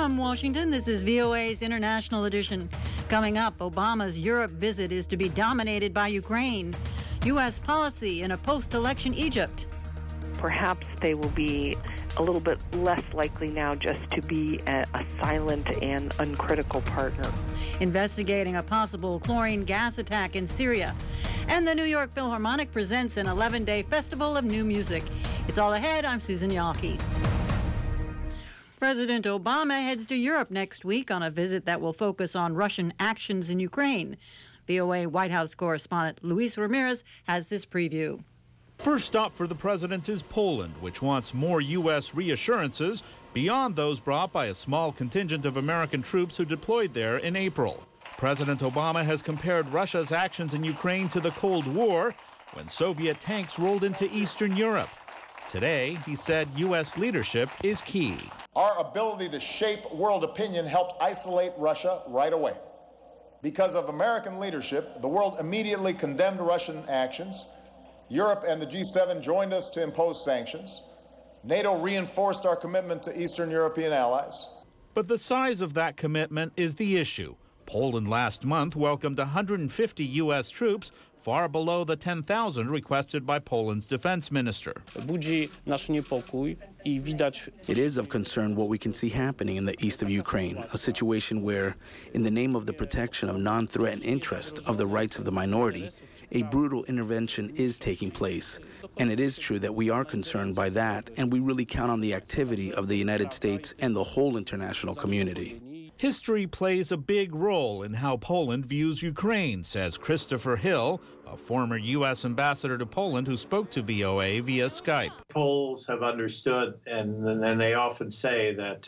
From Washington, this is VOA's International Edition. Coming up, Obama's Europe visit is to be dominated by Ukraine. U.S. policy in a post-election Egypt. Perhaps they will be a little bit less likely now just to be a silent and uncritical partner. Investigating a possible chlorine gas attack in Syria. And the New York Philharmonic presents an 11-day festival of new music. It's all ahead. I'm Susan Yalke. President Obama heads to Europe next week on a visit that will focus on Russian actions in Ukraine. VOA White House correspondent Luis Ramirez has this preview. First stop for the president is Poland, which wants more U.S. reassurances beyond those brought by a small contingent of American troops who deployed there in April. President Obama has compared Russia's actions in Ukraine to the Cold War, when Soviet tanks rolled into Eastern Europe. Today, he said U.S. leadership is key. Our ability to shape world opinion helped isolate Russia right away. Because of American leadership, the world immediately condemned Russian actions. Europe and the G7 joined us to impose sanctions. NATO reinforced our commitment to Eastern European allies. But the size of that commitment is the issue. Poland last month welcomed 150 U.S. troops, far below the 10,000 requested by Poland's defense minister. It is of concern what we can see happening in the east of Ukraine, a situation where, in the name of the protection of non-threatened interest of the rights of the minority, a brutal intervention is taking place. And it is true that we are concerned by that, and we really count on the activity of the United States and the whole international community. History plays a big role in how Poland views Ukraine, says Christopher Hill, a former U.S. ambassador to Poland who spoke to VOA via Skype. Poles have understood, and they often say that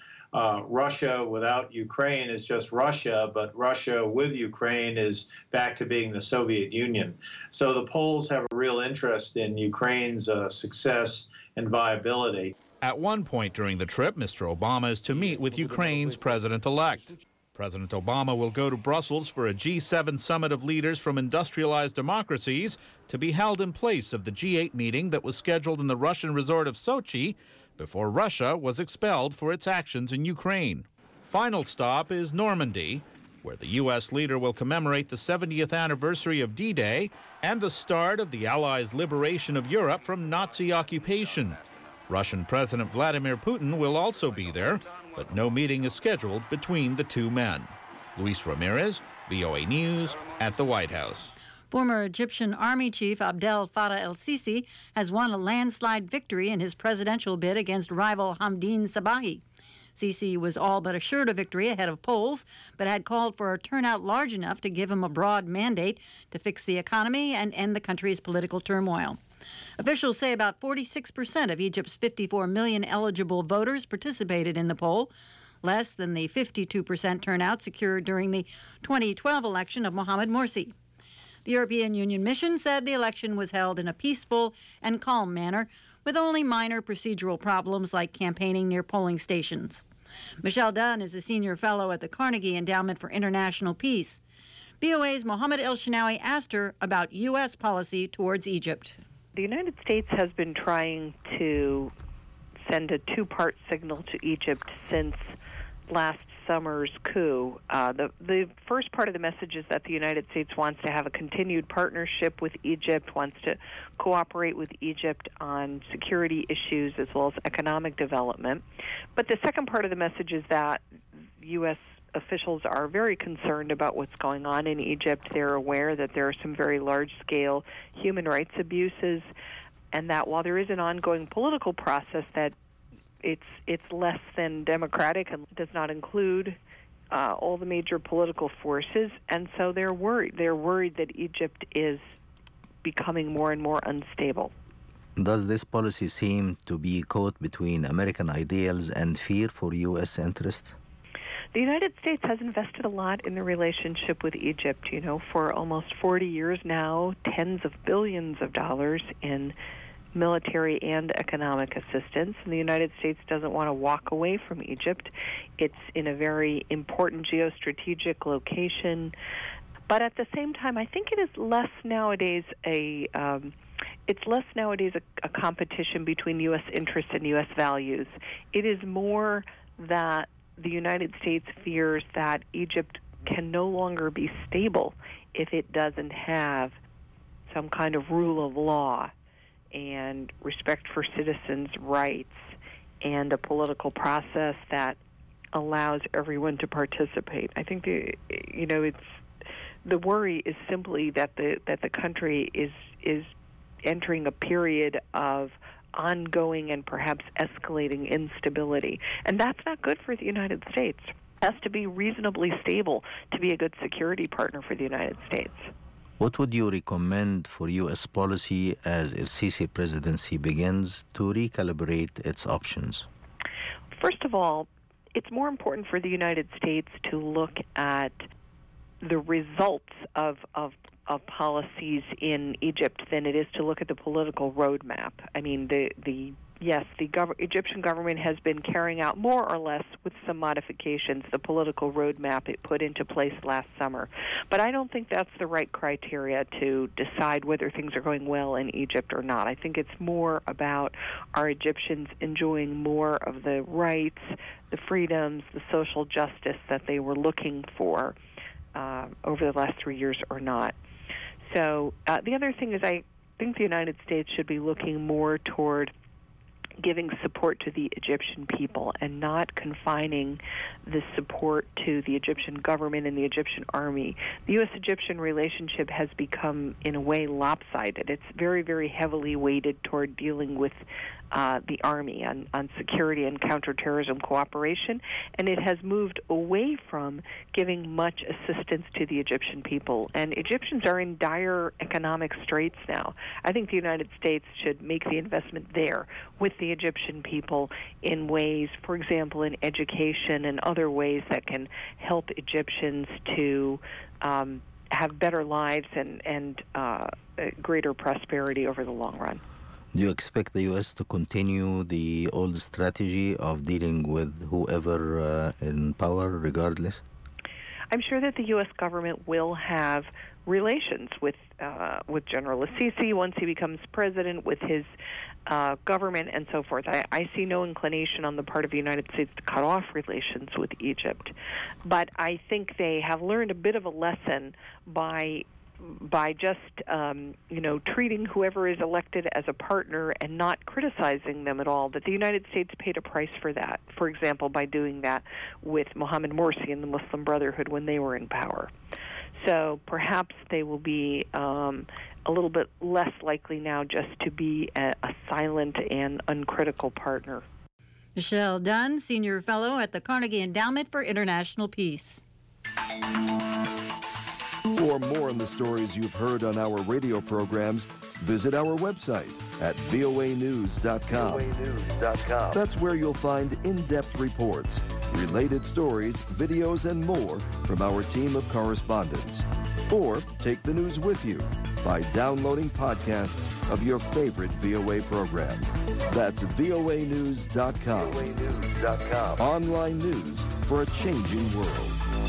Russia without Ukraine is just Russia, but Russia with Ukraine is back to being the Soviet Union. So the Poles have a real interest in Ukraine's success and viability. At one point during the trip, Mr. Obama is to meet with Ukraine's president-elect. President Obama will go to Brussels for a G7 summit of leaders from industrialized democracies to be held in place of the G8 meeting that was scheduled in the Russian resort of Sochi before Russia was expelled for its actions in Ukraine. Final stop is Normandy, where the U.S. leader will commemorate the 70th anniversary of D-Day and the start of the Allies' liberation of Europe from Nazi occupation. Russian President Vladimir Putin will also be there, but no meeting is scheduled between the two men. Luis Ramirez, VOA News, at the White House. Former Egyptian Army Chief Abdel Fattah el-Sisi has won a landslide victory in his presidential bid against rival Hamdin Sabahi. Sisi was all but assured a victory ahead of polls, but had called for a turnout large enough to give him a broad mandate to fix the economy and end the country's political turmoil. Officials say about 46% of Egypt's 54 million eligible voters participated in the poll, less than the 52% turnout secured during the 2012 election of Mohamed Morsi. The European Union mission said the election was held in a peaceful and calm manner, with only minor procedural problems like campaigning near polling stations. Michelle Dunn is a senior fellow at the Carnegie Endowment for International Peace. VOA's Mohammed El-Shinawi asked her about U.S. policy towards Egypt. The United States has been trying to send a two-part signal to Egypt since last summer's coup. The first part of the message is that the United States wants to have a continued partnership with Egypt, wants to cooperate with Egypt on security issues as well as economic development. But the second part of the message is that U.S. officials are very concerned about what's going on in Egypt. They're aware that there are some very large-scale human rights abuses, and that while there is an ongoing political process, that it's less than democratic and does not include all the major political forces, and so they're worried. They're worried that Egypt is becoming more and more unstable. Does this policy seem to be caught between American ideals and fear for U.S. interests? The United States has invested a lot in the relationship with Egypt, for almost 40 years now, tens of billions of dollars in military and economic assistance. And the United States doesn't want to walk away from Egypt. It's in a very important geostrategic location. But at the same time, I think it is less nowadays a competition between U.S. interests and U.S. values. It is more that the United States fears that Egypt can no longer be stable if it doesn't have some kind of rule of law and respect for citizens' rights and a political process that allows everyone to participate. I think the worry is simply that the country is entering a period of ongoing and perhaps escalating instability, and that's not good for the United States. It has to be reasonably stable to be a good security partner for the United States. What would you recommend for U.S. policy as the Sisi presidency begins to recalibrate its options? First of all, it's more important for the United States to look at the results of policies in Egypt than it is to look at the political roadmap. I mean, the Egyptian government has been carrying out more or less, with some modifications, the political roadmap it put into place last summer. But I don't think that's the right criteria to decide whether things are going well in Egypt or not. I think it's more about, are Egyptians enjoying more of the rights, the freedoms, the social justice that they were looking for over the last 3 years or not. So the other thing is, I think the United States should be looking more toward giving support to the Egyptian people and not confining the support to the Egyptian government and the Egyptian army. The U.S.-Egyptian relationship has become, in a way, lopsided. It's very, very heavily weighted toward dealing with the army on security and counterterrorism cooperation, and it has moved away from giving much assistance to the Egyptian people. And Egyptians are in dire economic straits now. I think the United States should make the investment there with the Egyptian people in ways, for example, in education and other ways that can help Egyptians to have better lives and greater prosperity over the long run. Do you expect the U.S. to continue the old strategy of dealing with whoever in power, regardless? I'm sure that the U.S. government will have relations with General al-Sisi once he becomes president, with his government and so forth. I see no inclination on the part of the United States to cut off relations with Egypt. But I think they have learned a bit of a lesson by just treating whoever is elected as a partner and not criticizing them at all, that the United States paid a price for that, for example, by doing that with Mohammed Morsi and the Muslim Brotherhood when they were in power. So perhaps they will be a little bit less likely now just to be a silent and uncritical partner. Michelle Dunn, Senior Fellow at the Carnegie Endowment for International Peace. For more on the stories you've heard on our radio programs, visit our website at voanews.com. That's where you'll find in-depth reports, related stories, videos, and more from our team of correspondents. Or take the news with you by downloading podcasts of your favorite VOA program. That's voanews.com. Online news for a changing world.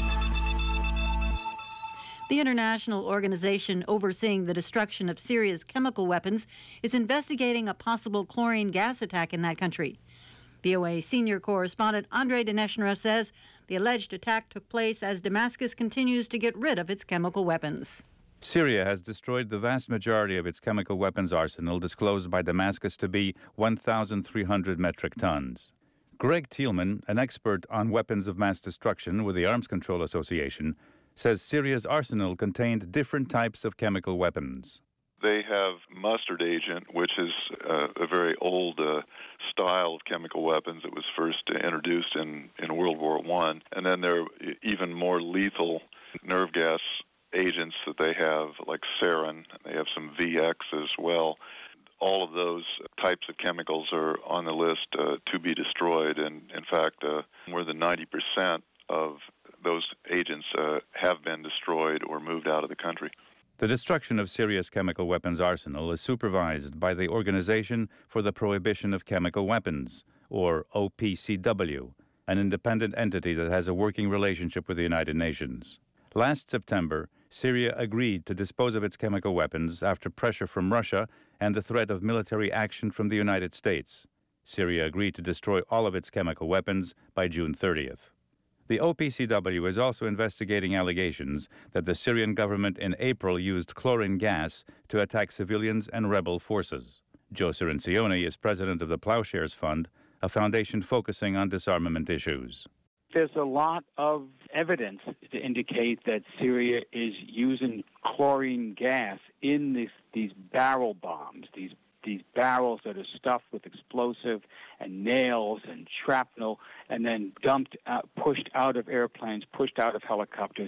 The international organization overseeing the destruction of Syria's chemical weapons is investigating a possible chlorine gas attack in that country. VOA senior correspondent Andre Dineshner says the alleged attack took place as Damascus continues to get rid of its chemical weapons. Syria has destroyed the vast majority of its chemical weapons arsenal, disclosed by Damascus to be 1,300 metric tons. Greg Thielman, an expert on weapons of mass destruction with the Arms Control Association, says Syria's arsenal contained different types of chemical weapons. They have mustard agent, which is a very old style of chemical weapons that was first introduced in World War I. And then there are even more lethal nerve gas agents that they have, like sarin. They have some VX as well. All of those types of chemicals are on the list to be destroyed. And in fact, more than 90% of those agents have been destroyed or moved out of the country. The destruction of Syria's chemical weapons arsenal is supervised by the Organization for the Prohibition of Chemical Weapons, or OPCW, an independent entity that has a working relationship with the United Nations. Last September, Syria agreed to dispose of its chemical weapons after pressure from Russia and the threat of military action from the United States. Syria agreed to destroy all of its chemical weapons by June 30th. The OPCW is also investigating allegations that the Syrian government in April used chlorine gas to attack civilians and rebel forces. Joe Cirincione is president of the Plowshares Fund, a foundation focusing on disarmament issues. There's a lot of evidence to indicate that Syria is using chlorine gas in these barrel bombs, these barrels that are stuffed with explosive and nails and shrapnel, and then pushed out of airplanes, pushed out of helicopters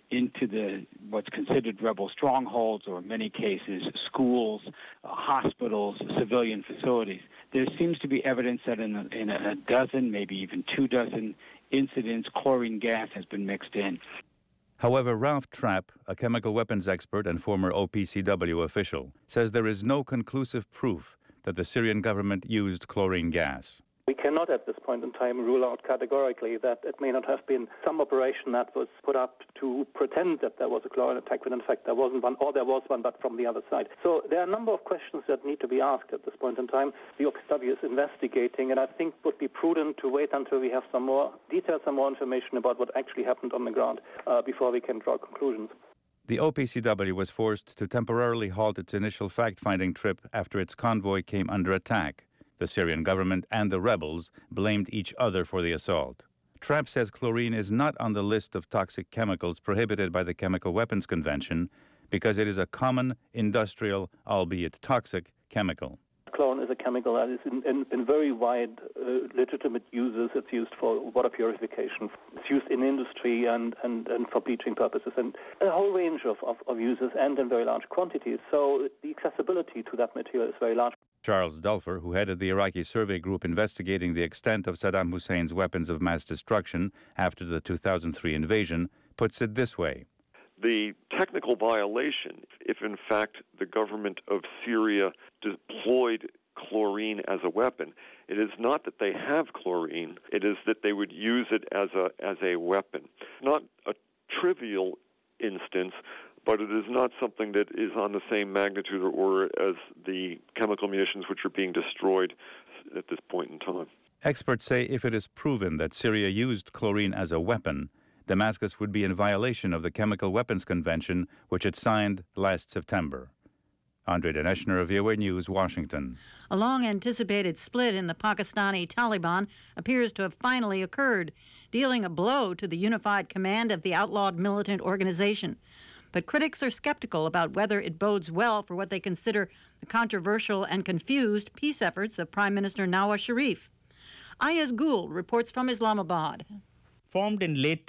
into what's considered rebel strongholds, or in many cases schools, hospitals, civilian facilities. There seems to be evidence that in a dozen, maybe even 24 incidents, chlorine gas has been mixed in. However, Ralph Trapp, a chemical weapons expert and former OPCW official, says there is no conclusive proof that the Syrian government used chlorine gas. We cannot at this point in time rule out categorically that it may not have been some operation that was put up to pretend that there was a chlorine attack, when in fact there wasn't one, or there was one but from the other side. So there are a number of questions that need to be asked at this point in time. The OPCW is investigating, and I think it would be prudent to wait until we have some more details, some more information about what actually happened on the ground before we can draw conclusions. The OPCW was forced to temporarily halt its initial fact-finding trip after its convoy came under attack. The Syrian government and the rebels blamed each other for the assault. Trapp says chlorine is not on the list of toxic chemicals prohibited by the Chemical Weapons Convention because it is a common, industrial, albeit toxic, chemical. Chlorine is a chemical that is in very wide legitimate uses. It's used for water purification. It's used in industry and for bleaching purposes, and a whole range of uses, and in very large quantities. So the accessibility to that material is very large. Charles Dulfer, who headed the Iraqi survey group investigating the extent of Saddam Hussein's weapons of mass destruction after the 2003 invasion, puts it this way. The technical violation, if in fact the government of Syria deployed chlorine as a weapon, it is not that they have chlorine, it is that they would use it as a weapon. Not a trivial instance, but it is not something that is on the same magnitude or as the chemical munitions which are being destroyed at this point in time. Experts say if it is proven that Syria used chlorine as a weapon, Damascus would be in violation of the Chemical Weapons Convention, which it signed last September. Andre Daneshner of VOA News, Washington. A long-anticipated split in the Pakistani Taliban appears to have finally occurred, dealing a blow to the unified command of the outlawed militant organization. But critics are skeptical about whether it bodes well for what they consider the controversial and confused peace efforts of Prime Minister Nawaz Sharif. Ayaz Gul reports from Islamabad. Formed in late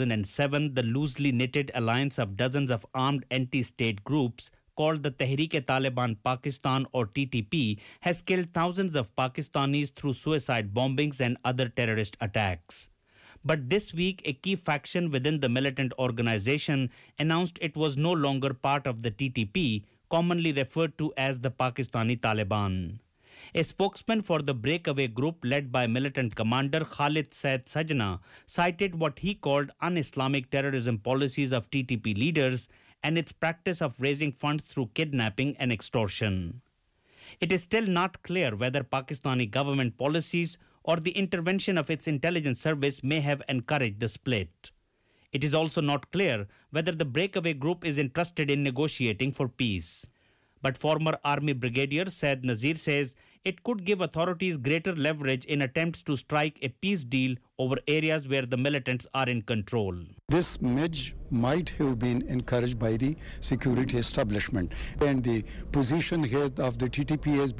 2007, the loosely knitted alliance of dozens of armed anti-state groups called the Tehreek-e-Taliban Pakistan, or TTP, has killed thousands of Pakistanis through suicide bombings and other terrorist attacks. But this week, a key faction within the militant organization announced it was no longer part of the TTP, commonly referred to as the Pakistani Taliban. A spokesman for the breakaway group led by militant commander Khalid Said Sajna cited what he called un-Islamic terrorism policies of TTP leaders and its practice of raising funds through kidnapping and extortion. It is still not clear whether Pakistani government policies or the intervention of its intelligence service may have encouraged the split. It is also not clear whether the breakaway group is interested in negotiating for peace. But former Army Brigadier Said Nazir says it could give authorities greater leverage in attempts to strike a peace deal over areas where the militants are in control. This midge might have been encouraged by the security establishment, and the position here of the TTP has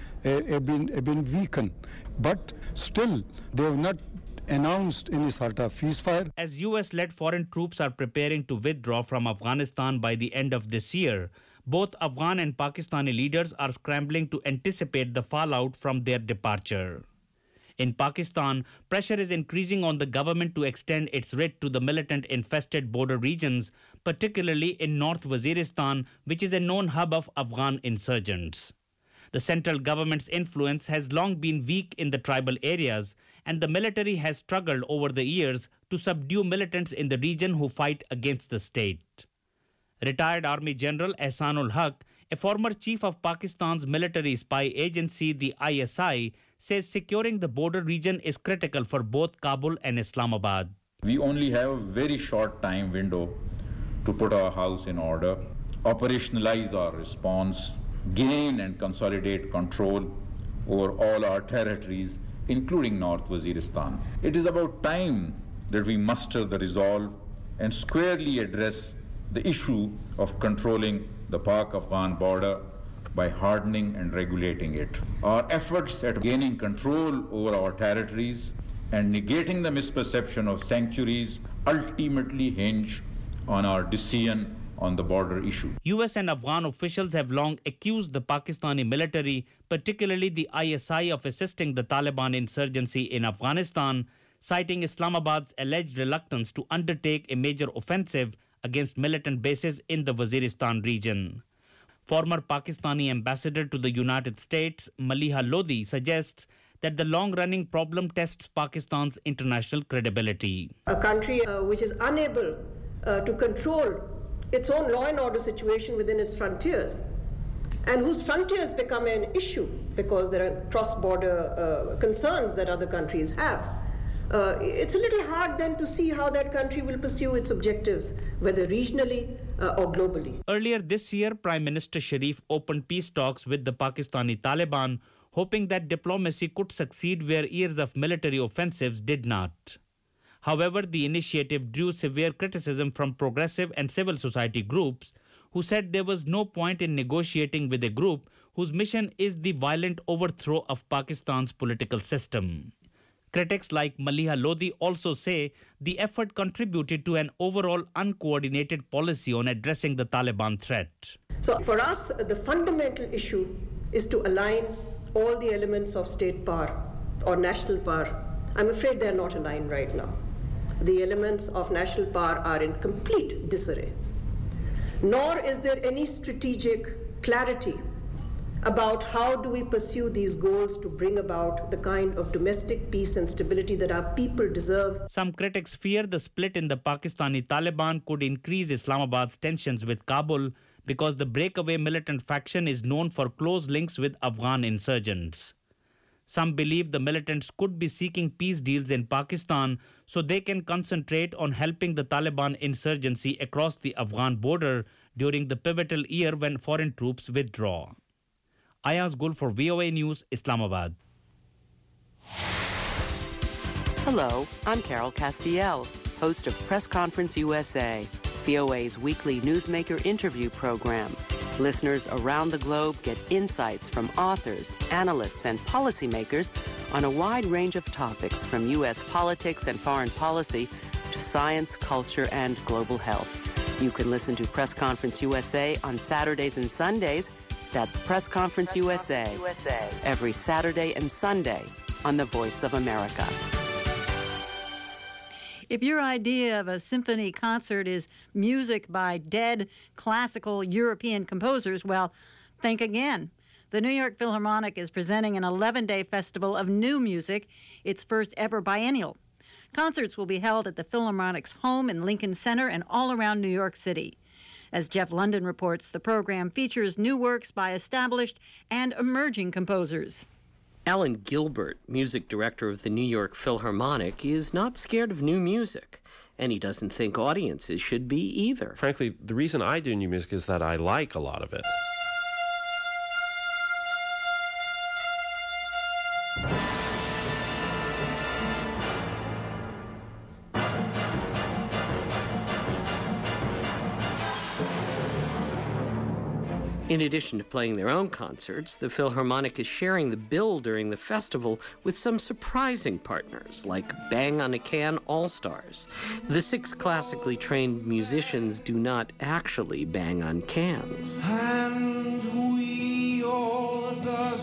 been weakened. But still, they have not announced any sort of ceasefire. As US-led foreign troops are preparing to withdraw from Afghanistan by the end of this year, both Afghan and Pakistani leaders are scrambling to anticipate the fallout from their departure. In Pakistan, pressure is increasing on the government to extend its writ to the militant-infested border regions, particularly in North Waziristan, which is a known hub of Afghan insurgents. The central government's influence has long been weak in the tribal areas, and the military has struggled over the years to subdue militants in the region who fight against the state. Retired Army General Ehsanul Haq, a former chief of Pakistan's military spy agency, the ISI, says securing the border region is critical for both Kabul and Islamabad. We only have a very short time window to put our house in order, operationalize our response, gain and consolidate control over all our territories, including North Waziristan. It is about time that we muster the resolve and squarely address the issue of controlling the Pak-Afghan border by hardening and regulating it. Our efforts at gaining control over our territories and negating the misperception of sanctuaries ultimately hinge on our decision on the border issue. US and Afghan officials have long accused the Pakistani military, particularly the ISI, of assisting the Taliban insurgency in Afghanistan, citing Islamabad's alleged reluctance to undertake a major offensive against militant bases in the Waziristan region. Former Pakistani ambassador to the United States, Maliha Lodhi, suggests that the long-running problem tests Pakistan's international credibility. A country which is unable to control its own law and order situation within its frontiers, and whose frontiers become an issue because there are cross-border concerns that other countries have. It's a little hard then to see how that country will pursue its objectives, whether regionally or globally. Earlier this year, Prime Minister Sharif opened peace talks with the Pakistani Taliban, hoping that diplomacy could succeed where years of military offensives did not. However, the initiative drew severe criticism from progressive and civil society groups who said there was no point in negotiating with a group whose mission is the violent overthrow of Pakistan's political system. Critics like Maliha Lodhi also say the effort contributed to an overall uncoordinated policy on addressing the Taliban threat. So for us, the fundamental issue is to align all the elements of state power or national power. I'm afraid they're not aligned right now. The elements of national power are in complete disarray. Nor is there any strategic clarity about how do we pursue these goals to bring about the kind of domestic peace and stability that our people deserve. Some critics fear the split in the Pakistani Taliban could increase Islamabad's tensions with Kabul because the breakaway militant faction is known for close links with Afghan insurgents. Some believe the militants could be seeking peace deals in Pakistan so they can concentrate on helping the Taliban insurgency across the Afghan border during the pivotal year when foreign troops withdraw. Ayaz Gul for VOA News, Islamabad. Hello, I'm Carol Castiel, host of Press Conference USA, VOA's weekly newsmaker interview program. Listeners around the globe get insights from authors, analysts, and policymakers on a wide range of topics from U.S. politics and foreign policy to science, culture, and global health. You can listen to Press Conference USA on Saturdays and Sundays. That's Press Conference USA, every Saturday and Sunday on The Voice of America. If your idea of a symphony concert is music by dead classical European composers, well, think again. The New York Philharmonic is presenting an 11-day festival of new music, its first ever biennial. Concerts will be held at the Philharmonic's home in Lincoln Center and all around New York City. As Jeff London reports, the program features new works by established and emerging composers. Alan Gilbert, music director of the New York Philharmonic, is not scared of new music, and he doesn't think audiences should be either. Frankly, the reason I do new music is that I like a lot of it. In addition to playing their own concerts, the Philharmonic is sharing the bill during the festival with some surprising partners, like Bang on a Can All-Stars. The 6 classically trained musicians do not actually bang on cans. And we all the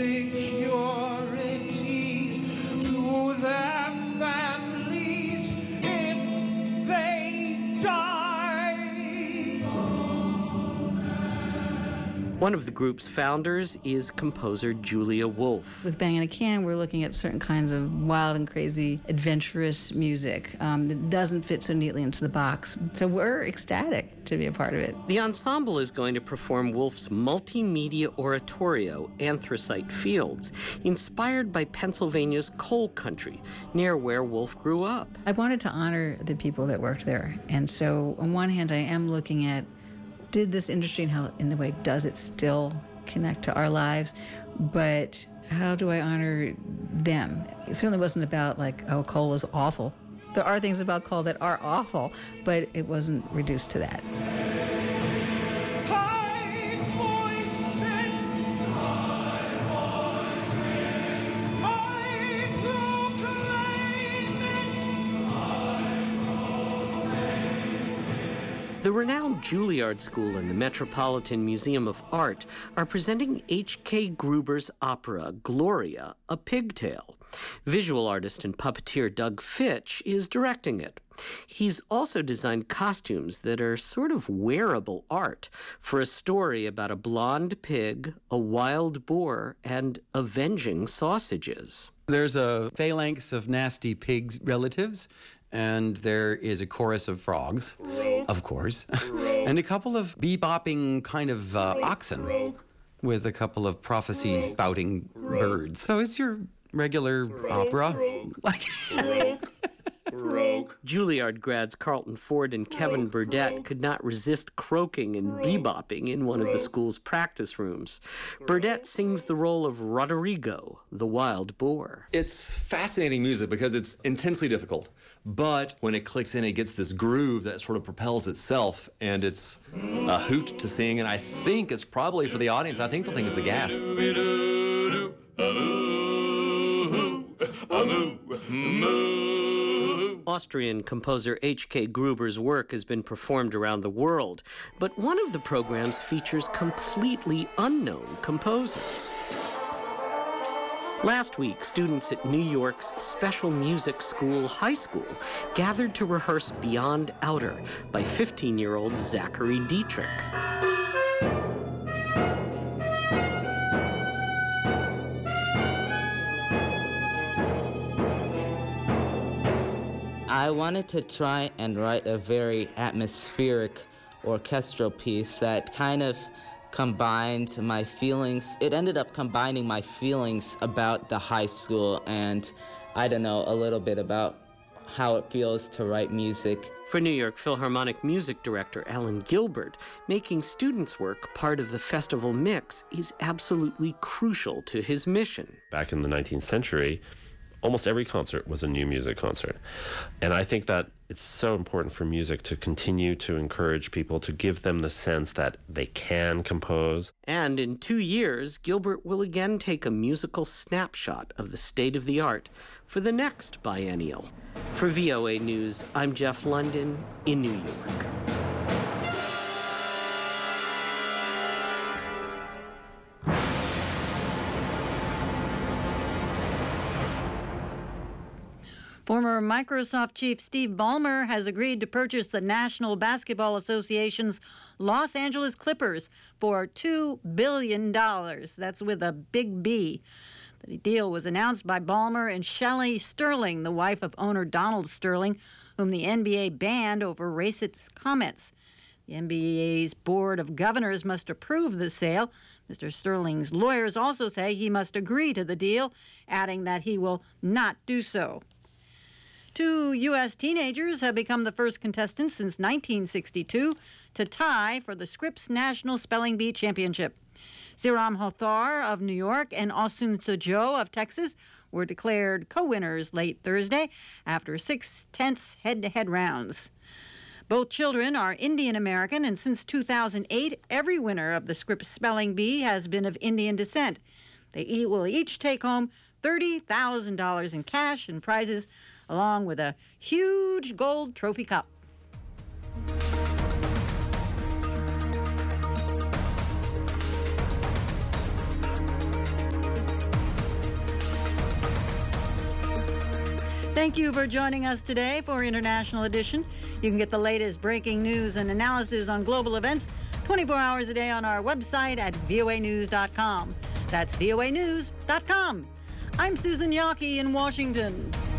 security to their families if they die. One of the group's founders is composer Julia Wolf. With Bang on a Can, we're looking at certain kinds of wild and crazy, adventurous music that doesn't fit so neatly into the box. So we're ecstatic to be a part of it. The ensemble is going to perform Wolf's multimedia oratorio, Anthracite Fields, inspired by Pennsylvania's coal country, near where Wolf grew up. I wanted to honor the people that worked there. And so on one hand, I am looking at, did this industry and how, in a way, does it still connect to our lives? But how do I honor them? It certainly wasn't about like, oh, coal is awful. There are things about coal that are awful, but it wasn't reduced to that. The renowned Juilliard School and the Metropolitan Museum of Art are presenting H.K. Gruber's opera, Gloria, A Pigtale. Visual artist and puppeteer Doug Fitch is directing it. He's also designed costumes that are sort of wearable art for a story about a blonde pig, a wild boar, and avenging sausages. There's a phalanx of nasty pig relatives, and there is a chorus of frogs, of course, and a couple of bebopping kind of oxen with a couple of prophecies spouting birds. So it's your regular opera. Juilliard grads Carlton Ford and Kevin Burdett could not resist croaking and bebopping in one of the school's practice rooms. Burdett sings the role of Roderigo, the wild boar. It's fascinating music because it's intensely difficult, but when it clicks in, it gets this groove that sort of propels itself, and it's a hoot to sing, and I think it's probably for the audience, I think they'll think it's a gasp. Austrian composer H.K. Gruber's work has been performed around the world, but one of the programs features completely unknown composers. Last week, students at New York's Special Music School High School gathered to rehearse Beyond Outer by 15-year-old Zachary Dietrich. I wanted to try and write a very atmospheric orchestral piece that kind of combined my feelings. It ended up combining my feelings about the high school and, I don't know, a little bit about how it feels to write music. For New York Philharmonic music director Alan Gilbert, making students' work part of the festival mix is absolutely crucial to his mission. Back in the 19th century, almost every concert was a new music concert. And I think that it's so important for music to continue to encourage people, to give them the sense that they can compose. And in 2 years, Gilbert will again take a musical snapshot of the state of the art for the next biennial. For VOA News, I'm Jeff London in New York. Former Microsoft chief Steve Ballmer has agreed to purchase the National Basketball Association's Los Angeles Clippers for $2 billion. That's with a big B. The deal was announced by Ballmer and Shelley Sterling, the wife of owner Donald Sterling, whom the NBA banned over racist comments. The NBA's Board of Governors must approve the sale. Mr. Sterling's lawyers also say he must agree to the deal, adding that he will not do so. 2 U.S. teenagers have become the first contestants since 1962 to tie for the Scripps National Spelling Bee Championship. Ziram Hothar of New York and Asun Sojo of Texas were declared co-winners late Thursday after 6 tense head-to-head rounds. Both children are Indian American, and since 2008, every winner of the Scripps Spelling Bee has been of Indian descent. They will each take home $30,000 in cash and prizes, along with a huge gold trophy cup. Thank you for joining us today for International Edition. You can get the latest breaking news and analysis on global events 24 hours a day on our website at voanews.com. That's voanews.com. I'm Susan Yockey in Washington.